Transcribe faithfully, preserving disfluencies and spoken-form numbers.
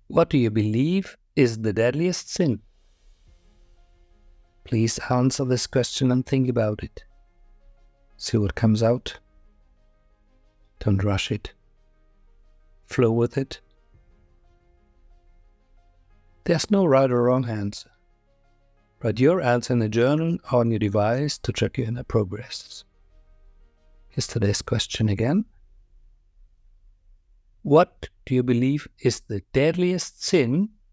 What do you believe is the deadliest sin? Please answer this question and think about it. See what comes out. Don't rush it. Flow with it. There's no right or wrong answer. Write your answer in a journal or on your device to track your inner progress. Here's today's question again. What do you believe is the deadliest sin